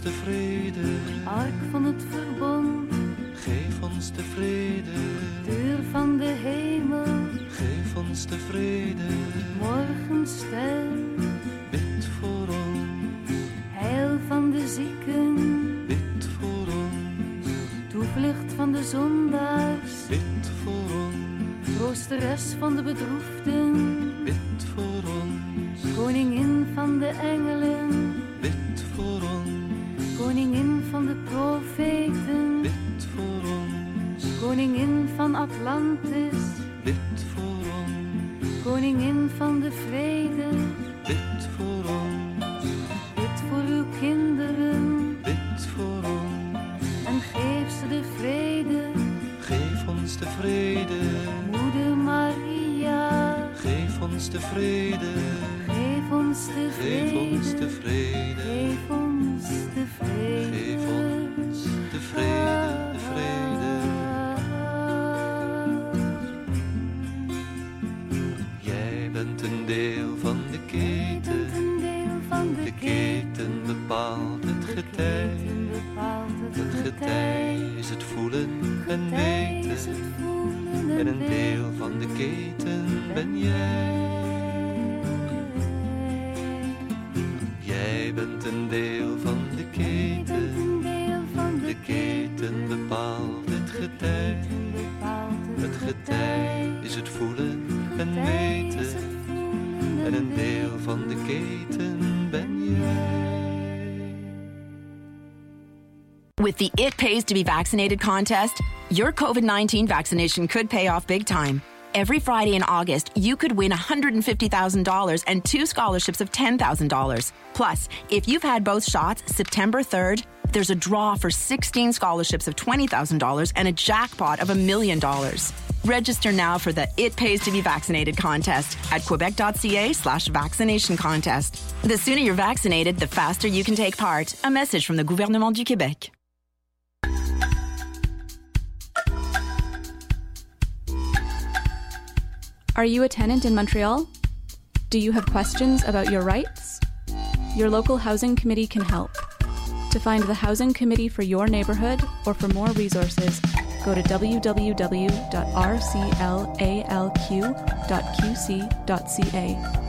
de vrede. Ark van het verbond. Geef ons de vrede. Deur van de hemel. Geef ons de vrede. Morgenster. Bid voor ons. Heil van de zieken. Bid voor ons. Toevlucht van de zondaars. Bid voor ons. Troosteres van de bedroefden. Bid voor ons. Koningin van de engelen. Bid voor ons. Koningin van de profeten. Bid voor ons. Koningin van Atlantis. Bid voor ons. Koningin van de vrede. Bid voor ons. Bid voor uw kinderen. Bid voor ons. En geef ze de vrede. Geef ons de vrede. Moeder Maria. Geef ons de vrede. Geef ons de vrede. Geef ons de vrede. Geef ons de vrede. Geef ons de vrede, de vrede. Jij bent een deel van de keten. De keten bepaalt het getij. Het getij is het voelen en weten. En een deel van de keten ben jij. Jij bent een deel van de keten. De keten bepaalt het getij. Het getij is het voelen en weten. En een deel van de keten ben jij. With the It Pays to Be Vaccinated contest, your COVID-19 vaccination could pay off big time. Every Friday in August, you could win $150,000 and 2 scholarships of $10,000. Plus, if you've had both shots September 3rd, there's a draw for 16 scholarships of $20,000 and a jackpot of $1 million. Register now for the It Pays to Be Vaccinated contest at quebec.ca/vaccination contest. The sooner you're vaccinated, the faster you can take part. A message from the Gouvernement du Québec. Are you a tenant in Montreal? Do you have questions about your rights? Your local housing committee can help. To find the housing committee for your neighborhood or for more resources, go to www.rclalq.qc.ca.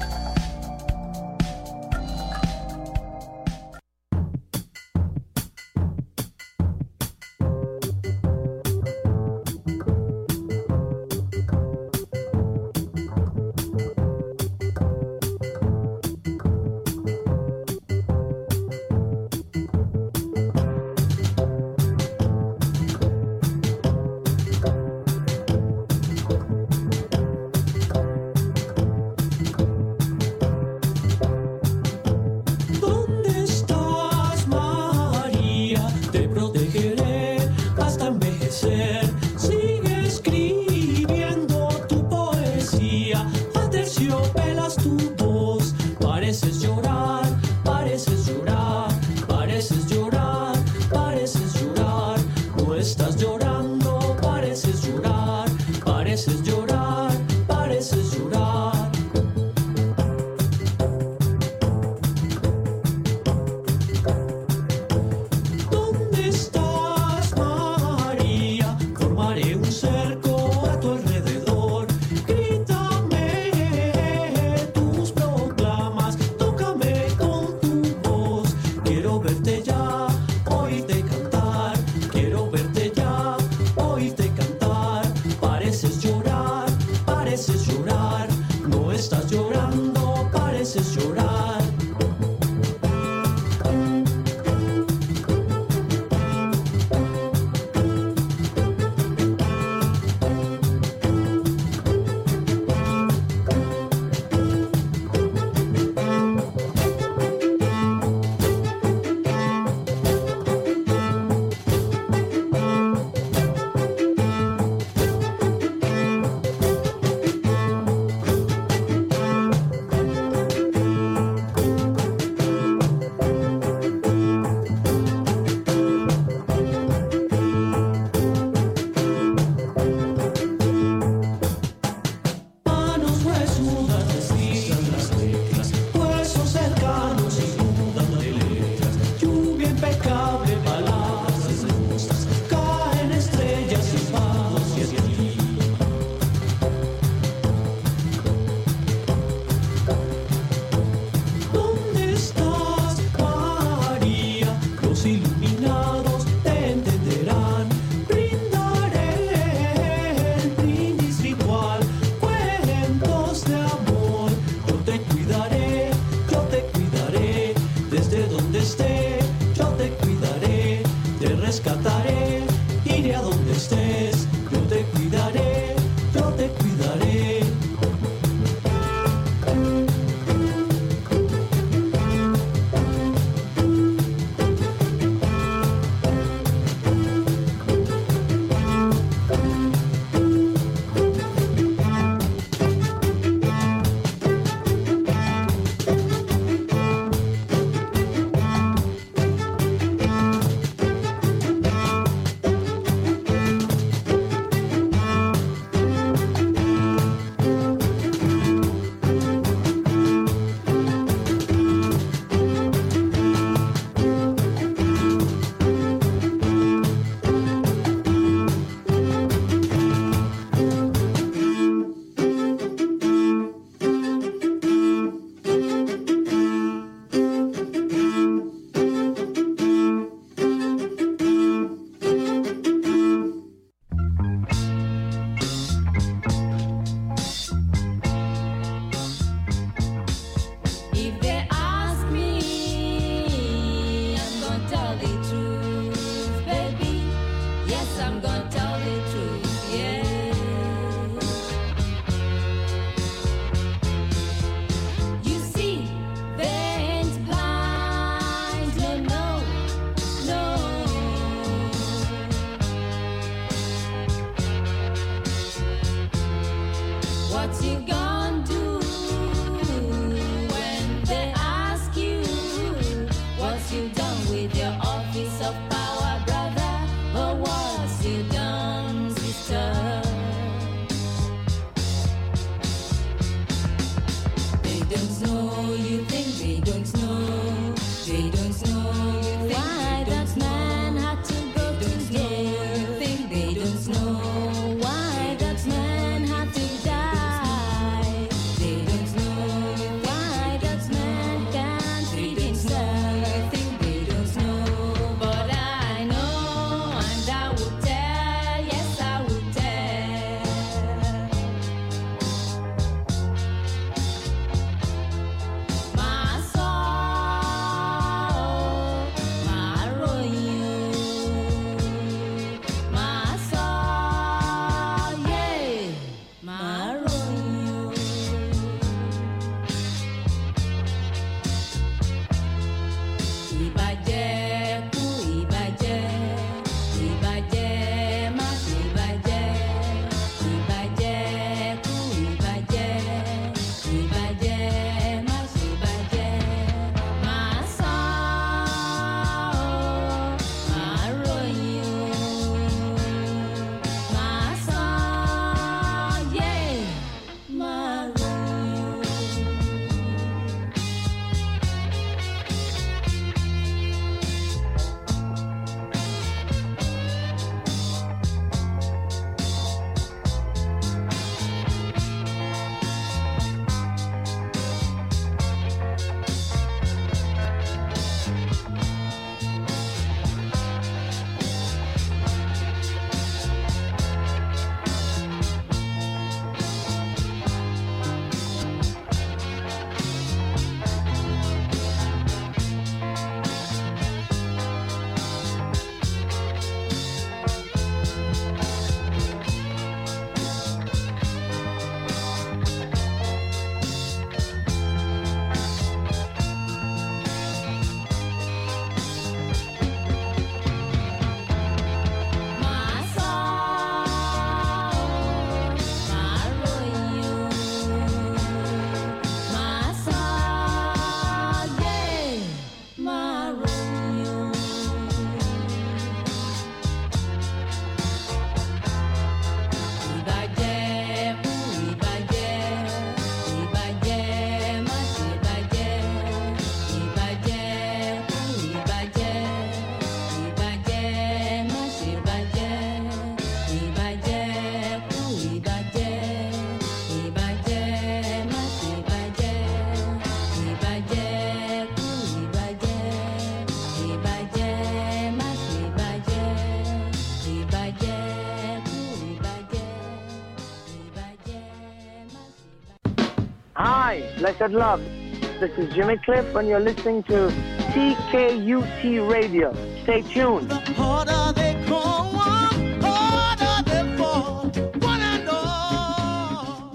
Hi, blessed love. This is Jimmy Cliff and you're listening to TKUT Radio. Stay tuned. The harder they come, harder they fall, one and all.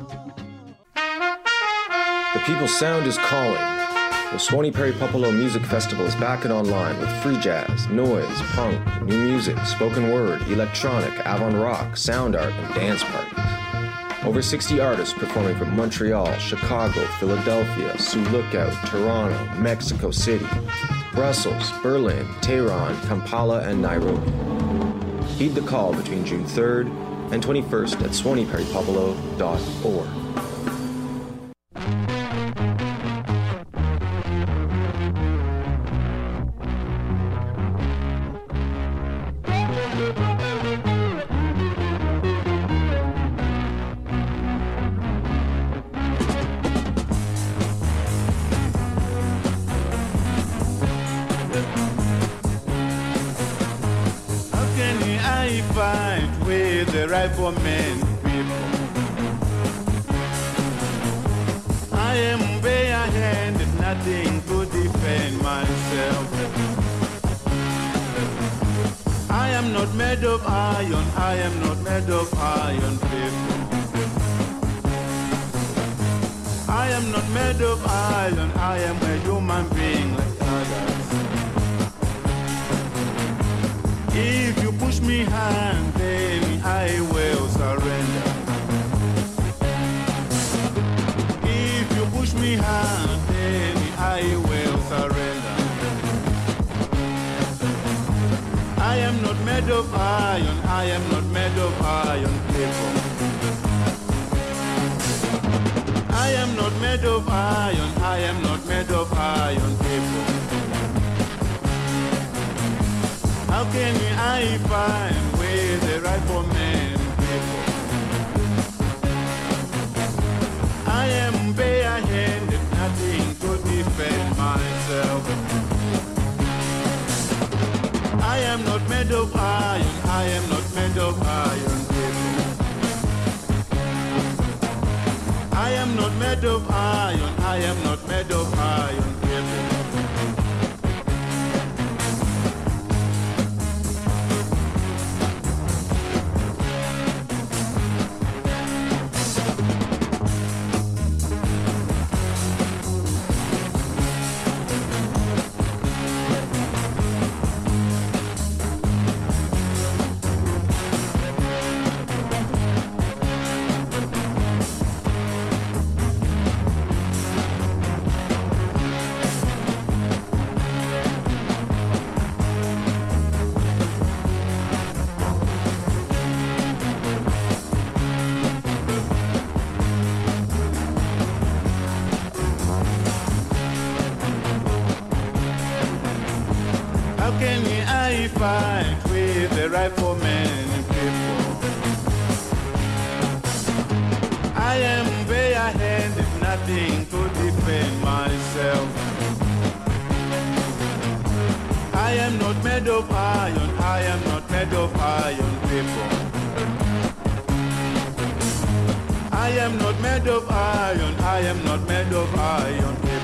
The People's Sound is calling. The Swanee Prairie Popolo Music Festival is back and online with free jazz, noise, punk, new music, spoken word, electronic, avant-rock, sound art, and dance parties. Over 60 artists performing from Montreal, Chicago, Philadelphia, Sioux Lookout, Toronto, Mexico City, Brussels, Berlin, Tehran, Kampala, and Nairobi. Heed the call between June 3rd and 21st at SwaneePrairiePopolo.org. For men, people, I am bare-handed, nothing to defend myself. I am not made of iron, I am not made of iron, people. I am not made of iron, I am a human being like others. If you push me hand, then I will surrender. If you push me hand, then I will surrender. I am not made of iron, I am not made of iron, people. I am not made of iron, I am not made of iron, people. How can I find where the right for men, people? I am bare-handed, nothing to defend myself. I am not made of iron, I am not made of iron, people. I am not made of iron, I am not made of iron, people. Fight with the right for men and people. I am bare-handed, nothing to defend myself. I am not made of iron, I am not made of iron, people. I am not made of iron, I am not made of iron, people.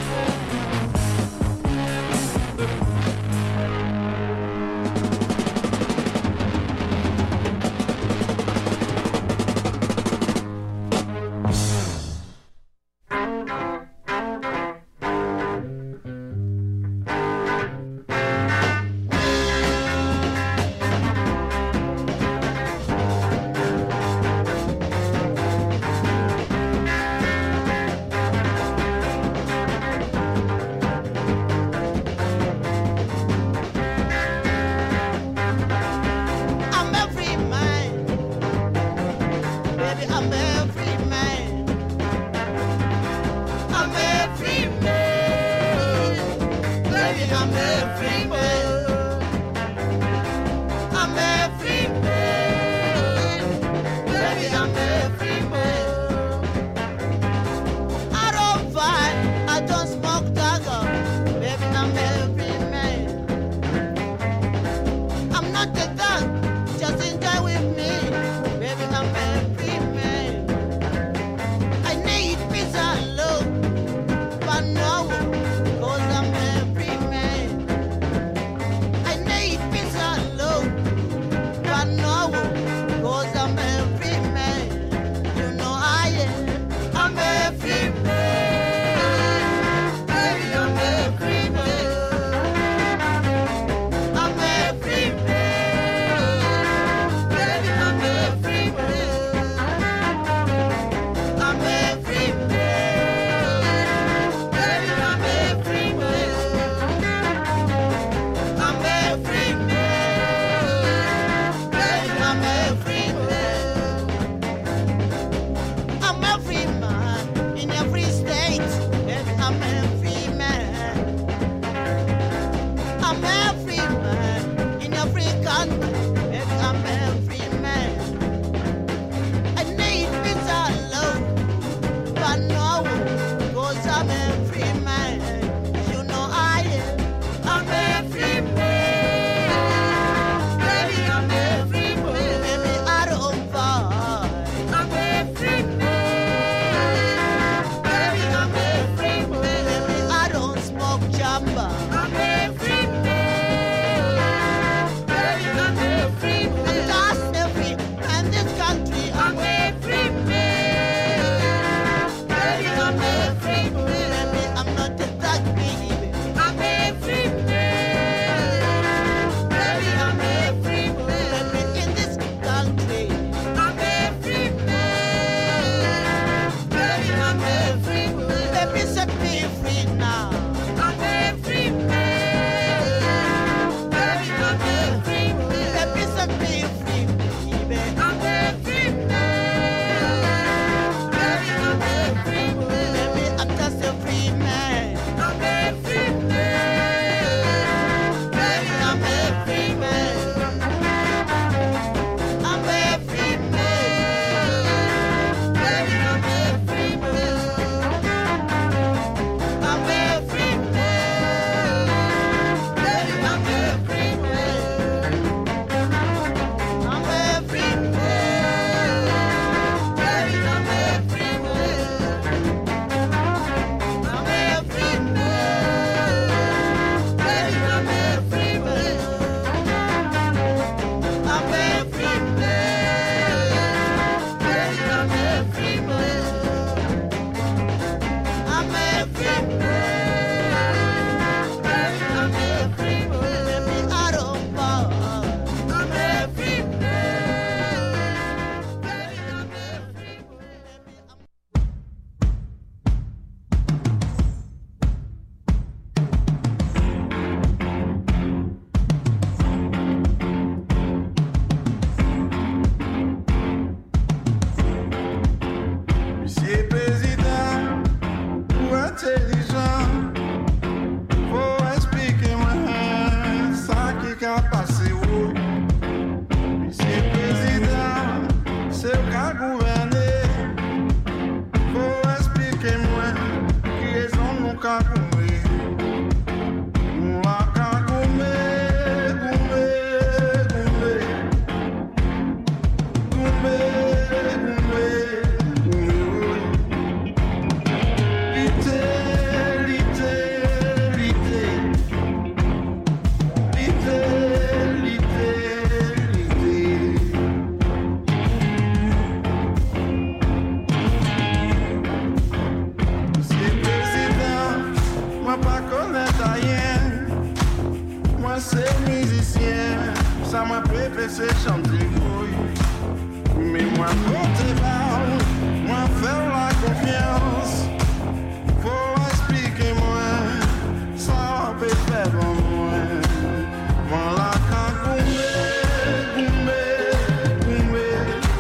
c'est musicien, ça m'a préféré chanter. Mais moi, côté bas, moi, faire la confiance. Faut expliquer moi, ça peut faire bon moi. Moi, la cagoumé, goumé, goumé,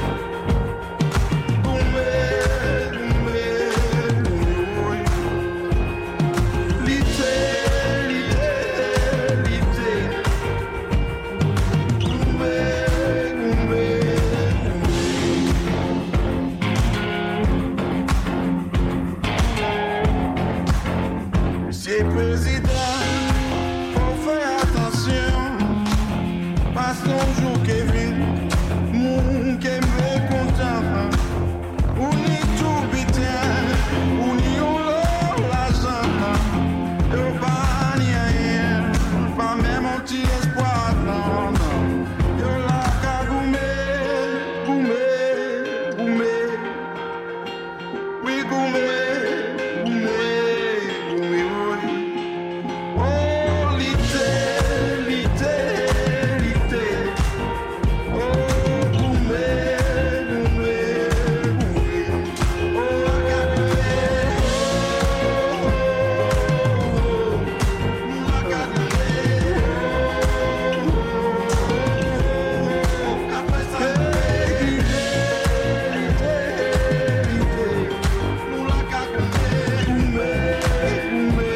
goumé, goumé, goumé. Lité, lité, lité. Goumé, goumé. Monsieur le Président, faut faire attention. Passe ton jour, Kevin, moun qui me content. Ou ni tout bitin, ou ni on l'argent. Yo pas ni rien, pas même un petit espoir, non, non. Yo la cagoumé, goumé, goumé. Oui, goumé, goumé, goumé, oui. Oh, lité, lité, lité. Oh, goumé, goumé, goumé. Oh, la cagoumé, la cagoumé. Après ça, lité, lité, lité. Nous la cagoumé, goumé, goumé,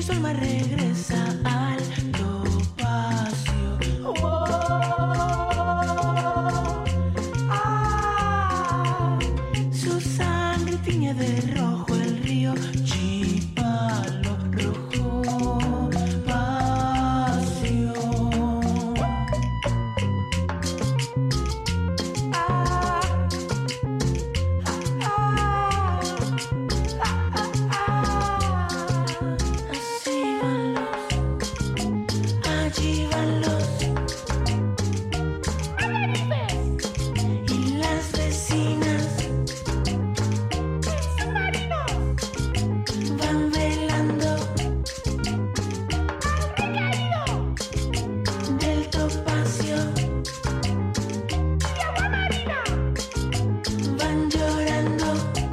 sol más regresa al topacio. Su sangre tiñe de rojo el río Chipalo, rojo pasión. Así van los, allí van los, y las vecinas van velando del topacio, van llorando.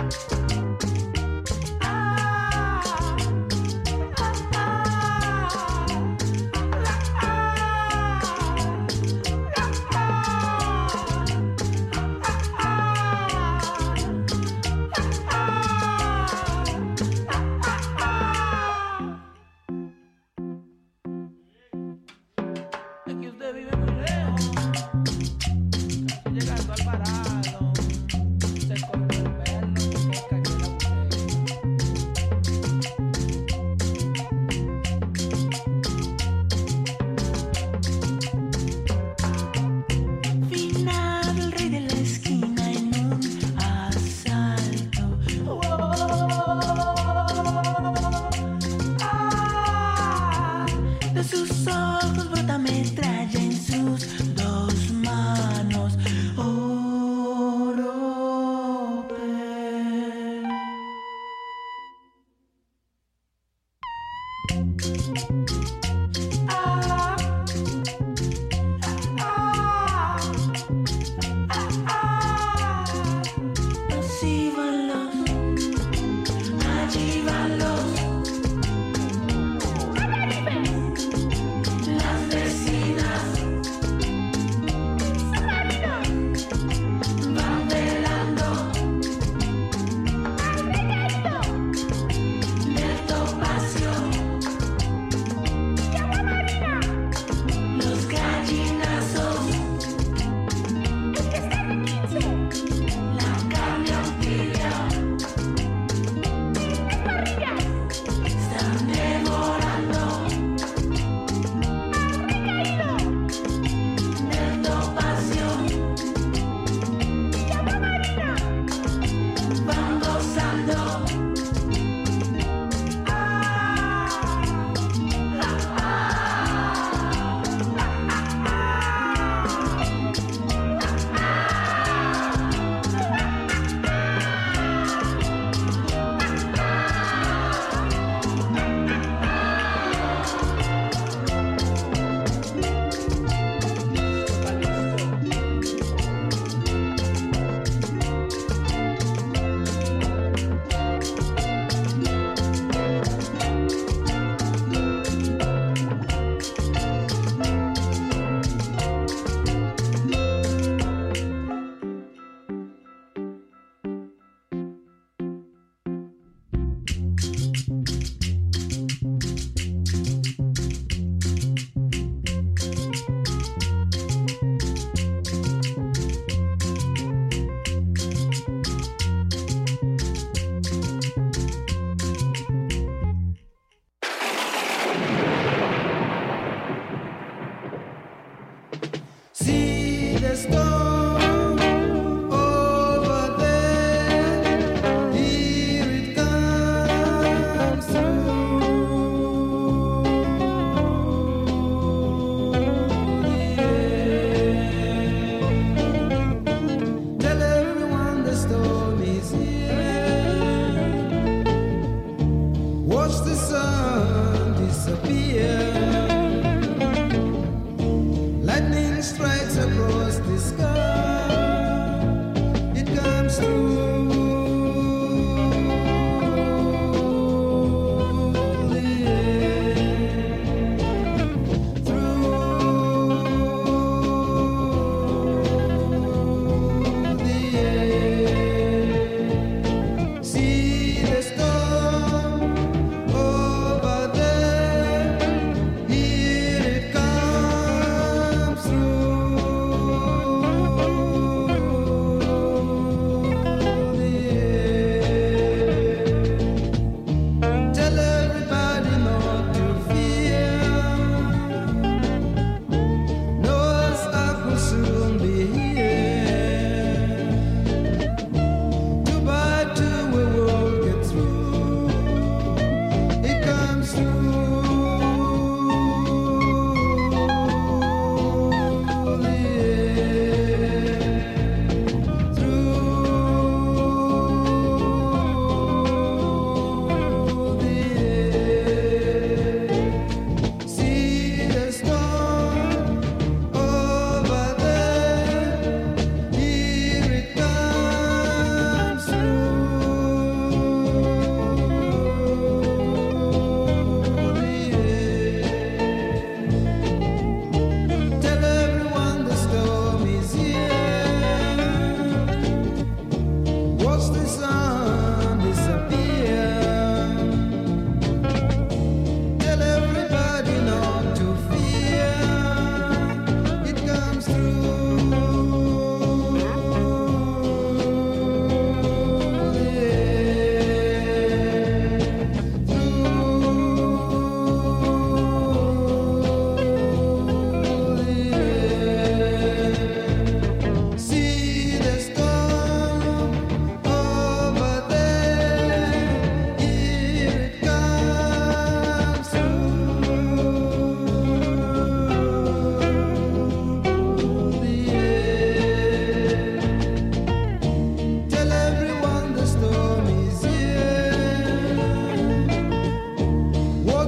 Es que usted vive muy lejos. Casi llegando al parado. Se cortó el pelo porque cayó la Finado el rey de la esquina en un asalto. De sus ojos brota metralla, en sus dos manos orope. Así van los, allí van los, las vecinas van velando del topacio,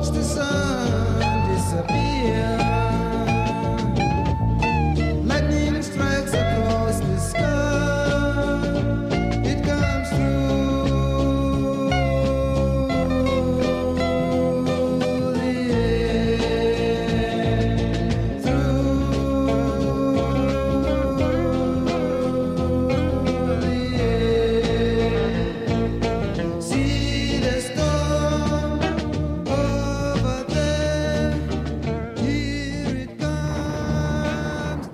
watch the sun disappear. Lightning strikes across the sky. It comes through the air, through the air. See the storm over there. Here it comes.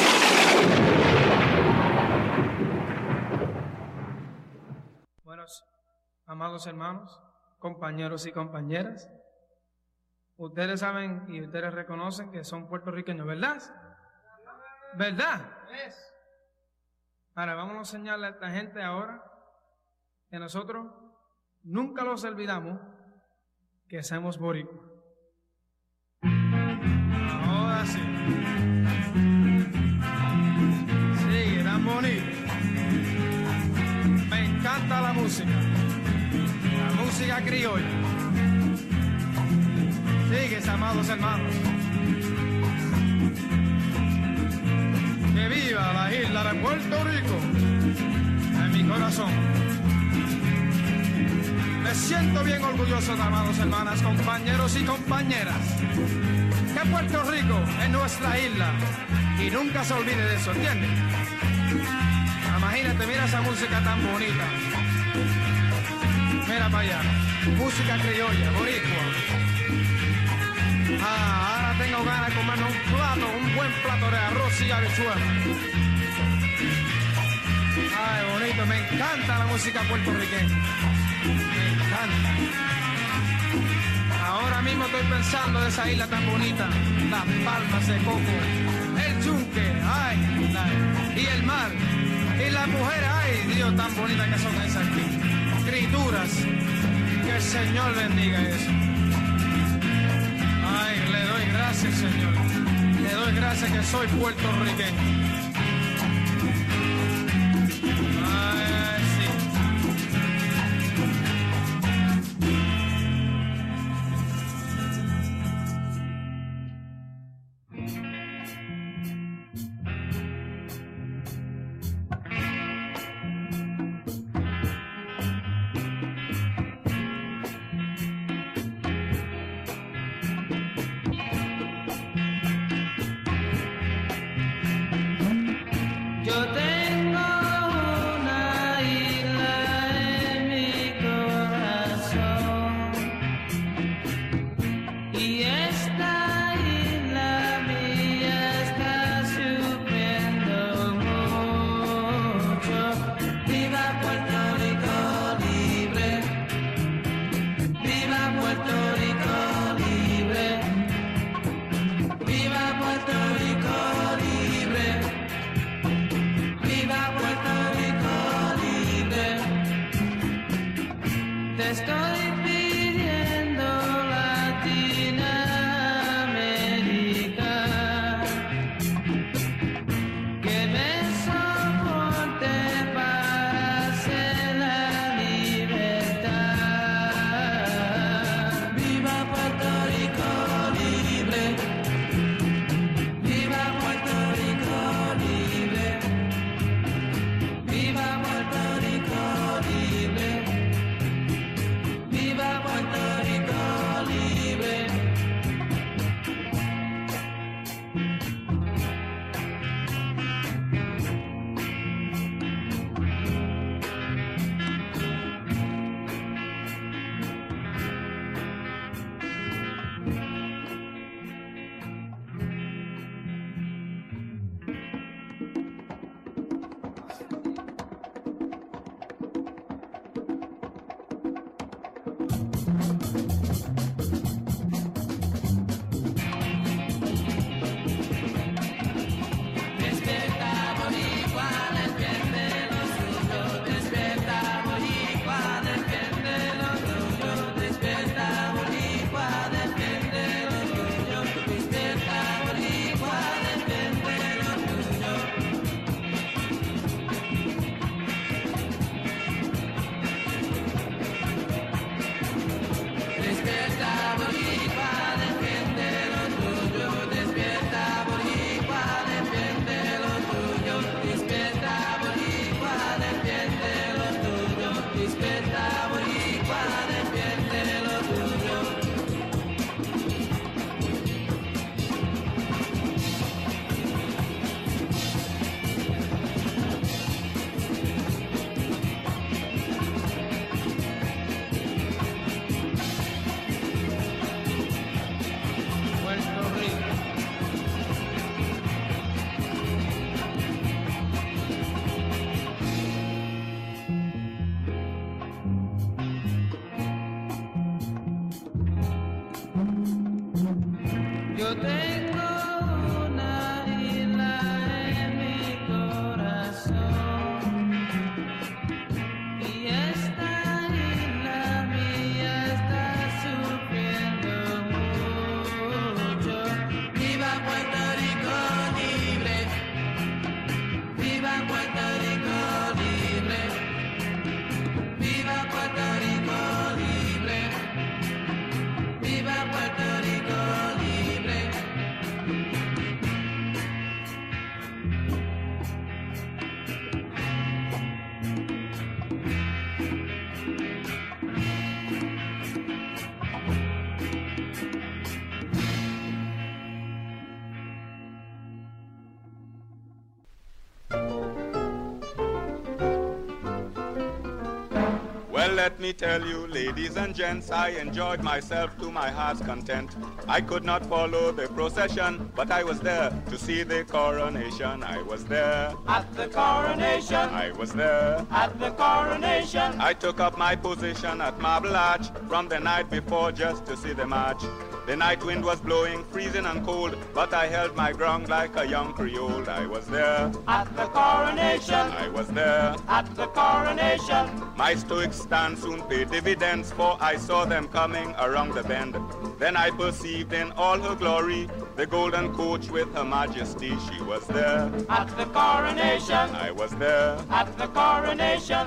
Buenos, amados hermanos, compañeros y compañeras, ustedes saben y ustedes reconocen que son puertorriqueños, ¿verdad? ¿Verdad? Ahora vamos a enseñarle a esta gente ahora que nosotros nunca los olvidamos que somos boricuas. Ahora sí. Sí, tan bonito. Me encanta la música criolla. Sigue, amados hermanos. Que viva la isla de Puerto Rico en mi corazón. Me siento bien orgulloso, amados hermanas, compañeros y compañeras, que Puerto Rico es nuestra isla y nunca se olvide de eso, ¿entiendes? Imagínate, mira esa música tan bonita. Mira para allá, música criolla, boricua. Ahora tengo ganas de comerme un buen plato de arroz y habichuela. Ay, bonito, me encanta la música puertorriqueña. Me encanta. Ahora mismo estoy pensando de esa isla tan bonita, las palmas de coco, el yunque, ay, y el mar, y las mujeres, ay, Dios, tan bonitas que son esas criaturas. Que el Señor bendiga eso. Ay, le doy gracias, Señor. Le doy gracias que soy puertorriqueño. Ay, sí. Yo tengo una isla en mi corazón y esta isla mía está sufriendo mucho. Viva Puerto Rico libre, viva Puerto Rico libre, viva Puerto Rico libre, viva Puerto Rico libre. Well, let me tell you, ladies and gents, I enjoyed myself to my heart's content. I could not follow the procession, but I was there to see the coronation. I was there At the coronation, I was there. at the coronation, I took up my position at Marble Arch from the night before just to see the march. The night wind was blowing, freezing and cold, but I held my ground like a young Creole. I was there, at the coronation, I was there. at the coronation. My stoic stand soon paid dividends, for I saw them coming around the bend. Then I perceived in all her glory the golden coach with her majesty. She was there, At the coronation, I was there. at the coronation.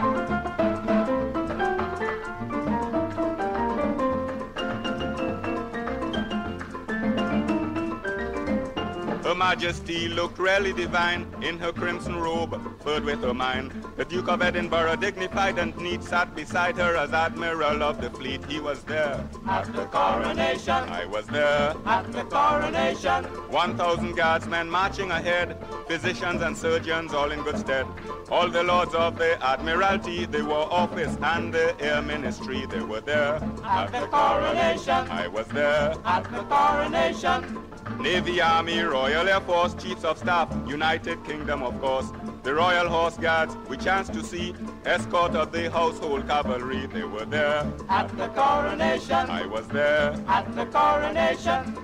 Her Majesty looked really divine in her crimson robe, furred with ermine. The Duke of Edinburgh, dignified and neat, sat beside her as Admiral of the fleet. He was there, At the coronation, I was there. at the coronation. 1,000 guardsmen marching ahead, physicians and surgeons all in good stead. All the lords of the Admiralty, the War Office and the Air Ministry, they were there. At the coronation, I was there. at the coronation. Navy, Army, Royal Air Force, Chiefs of Staff, United Kingdom, of course. The Royal Horse Guards, we chanced to see, escort of the Household Cavalry, they were there. At the coronation, I was there. at the coronation.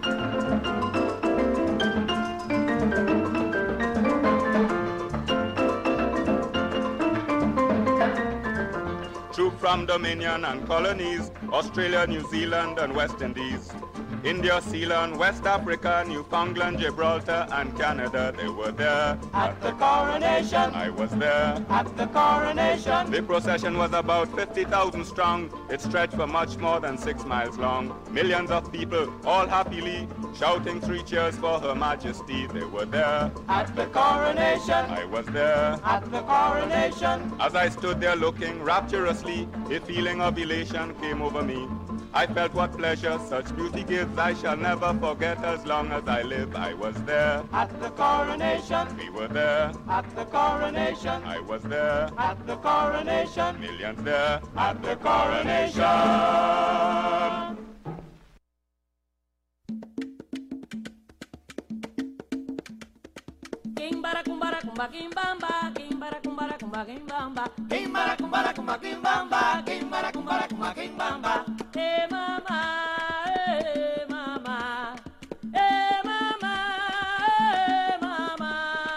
Troop from Dominion and colonies, Australia, New Zealand and West Indies. India, Ceylon, West Africa, Newfoundland, Gibraltar and Canada, they were there. At the coronation, I was there. at the coronation. The procession was about 50,000 strong. It stretched for much more than 6 miles long. Millions of people, all happily, shouting 3 cheers for Her Majesty. They were there. At the coronation, I was there. at the coronation. As I stood there looking rapturously, a feeling of elation came over me. I felt what pleasure such beauty gives. I shall never forget as long as I live. I was there. At the coronation, We were there. at the coronation. I was there. At the coronation, Millions there. at the coronation. Kimbara kumbara kumba kimbamba, kimbara kumbara kumba kimbamba, Kimbara kumbara kumba kimbamba, kimbara kumbara kumba kimbamba. eh mama, eh mama, eh mama, eh mama.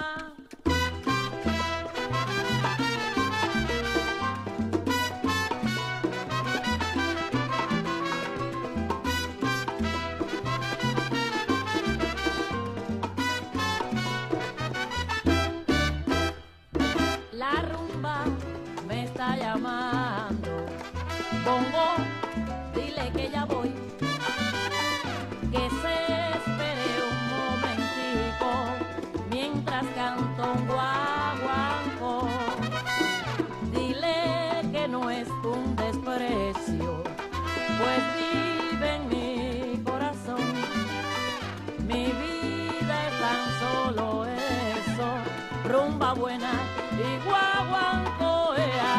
La rumba me está llamando, bongo, dile que ya voy, que se espere un momentico, mientras canto un guaguancó. Dile que no es un desprecio, pues vive en mi corazón. Mi vida es tan solo eso, rumba buena y guaguancó,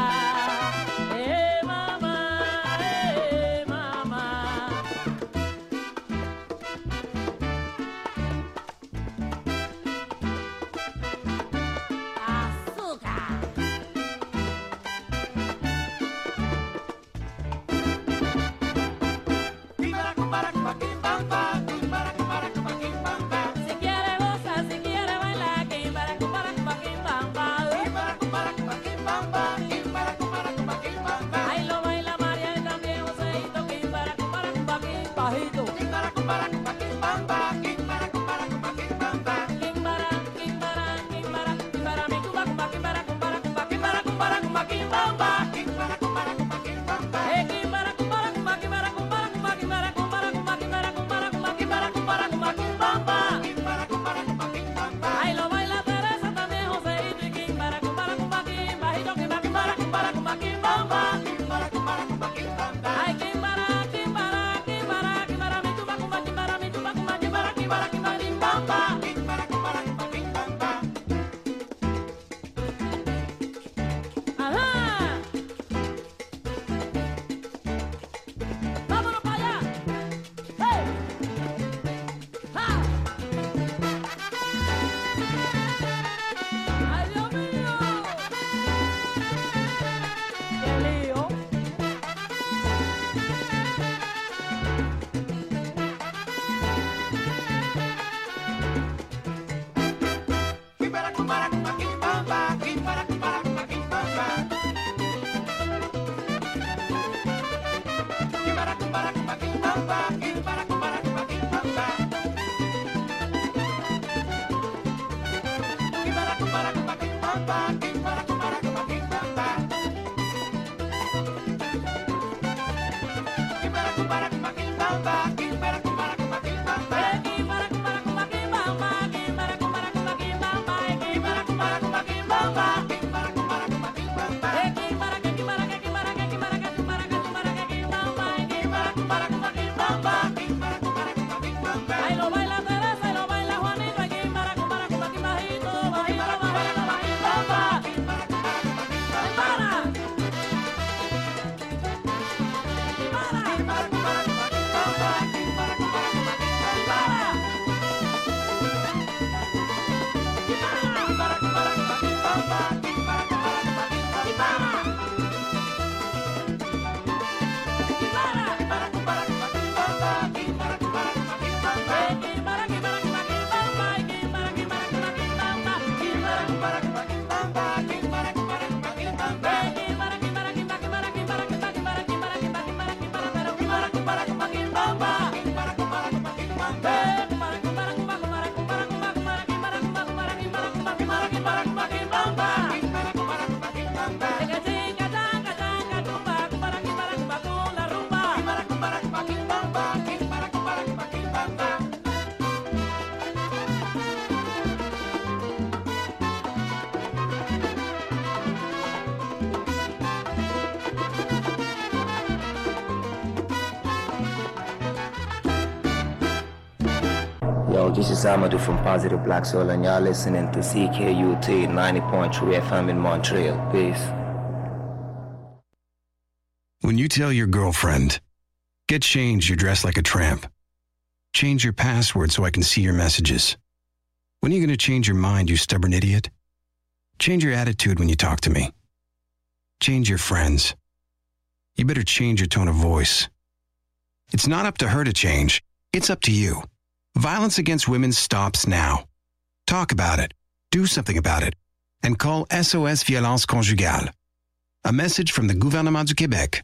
mamá, mamá. Azúcar. Kimbara kumbara kumba kimbamba, kimbara kumbara bajito. Ay, lo baila Teresa también, Joseito y Kimbara, cumbara, cumba, kim, bajito, kimbara, cumbara, cumbara, cumba, kimbamba. Ay, kimbara, kimbara, kimbara, kimbara, mi tumba, cumba, kimbara, mi tumba, cumba, kimbara, kimbara, kimbara, kimbamba. Ajá. Vámonos para allá. Hey. ¡Ja! ¡Ay, Dios mío! ¡Qué lío! Ay, lo baila Teresa y lo baila Juanito, ay, kimbara, cumbara, cumba, kim, bajito, bajito, bajito, bajito, bamba. Kimbara. Yo, this is Amadou from Positive Black Soul, and y'all listening to CKUT 90.3 FM in Montreal. Peace. When you tell your girlfriend, get changed, you're dressed like a tramp. Change your password so I can see your messages. When are you going to change your mind, you stubborn idiot? Change your attitude when you talk to me. Change your friends. You better change your tone of voice. It's not up to her to change. It's up to you. Violence against women stops now. Talk about it. Do something about it. And call SOS Violence Conjugale. A message from the Gouvernement du Québec.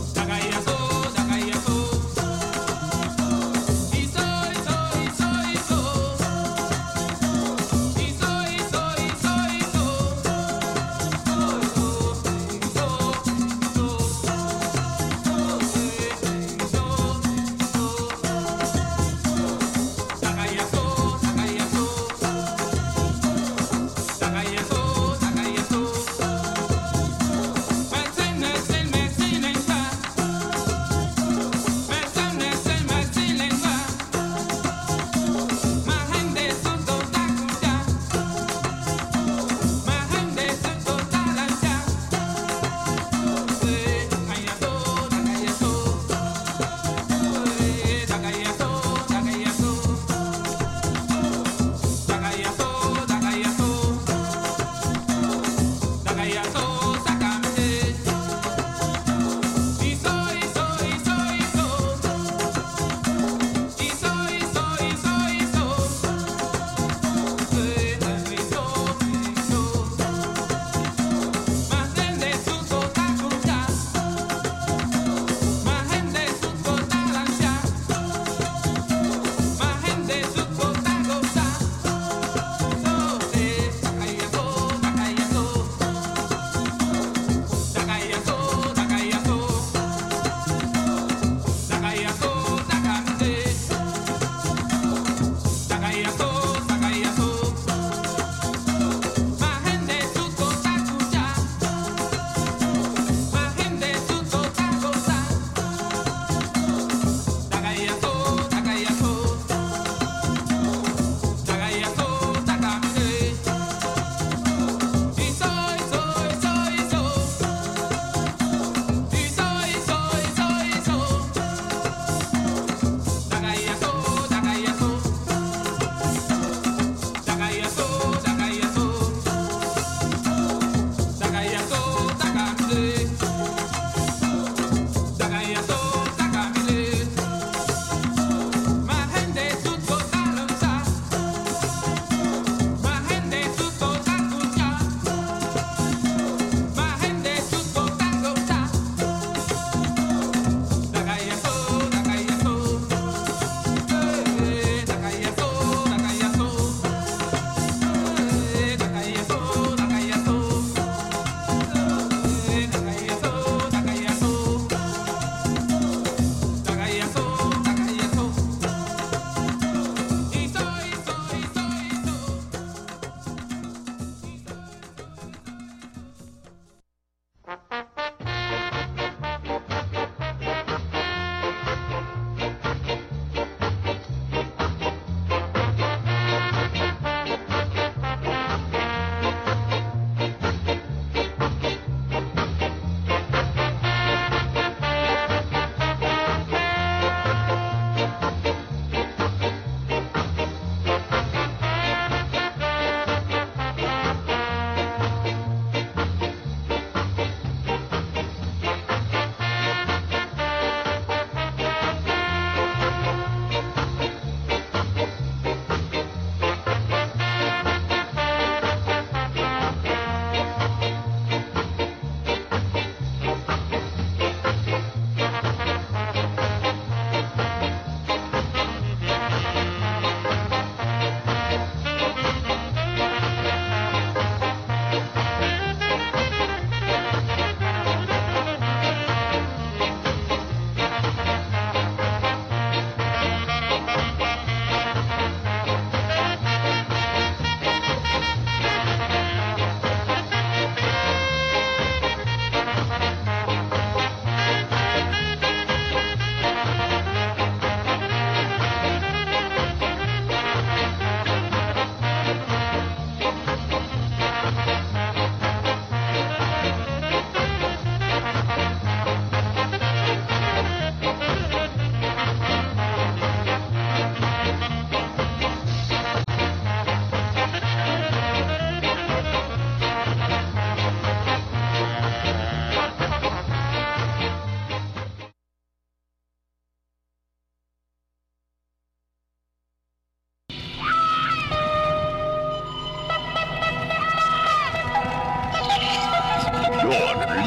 Iso,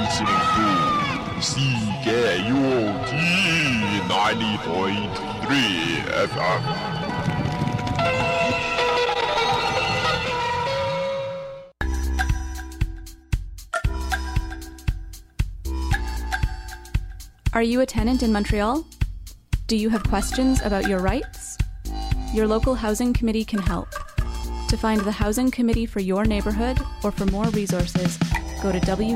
listening to CKUT 90.3 FM. Are you a tenant in Montreal? Do you have questions about your rights? Your local housing committee can help. To find the housing committee for your neighborhood or for more resources, go to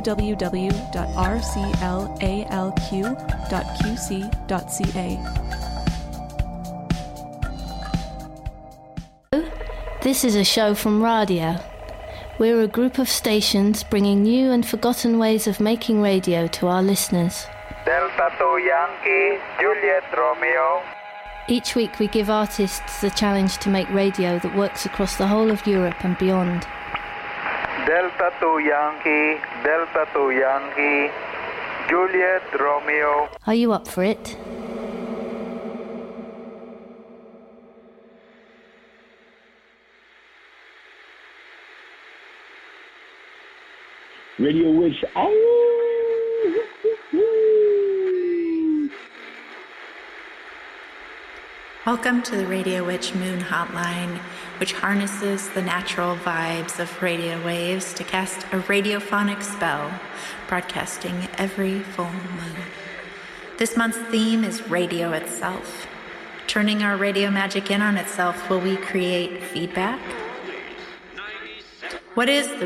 www.rclalq.qc.ca. This is a show from Radio. We're a group of stations bringing new and forgotten ways of making radio to our listeners. Delta 2 Yankee, Juliet Romeo. Each week we give artists the challenge to make radio that works across the whole of Europe and beyond. Delta 2 Yankee, Delta 2 Yankee, Juliet Romeo. Are you up for it? Radio Witch. Welcome to the Radio Witch Moon Hotline, which harnesses the natural vibes of radio waves to cast a radiophonic spell, broadcasting every full moon. This month's theme is radio itself. Turning our radio magic in on itself, will we create feedback? What is the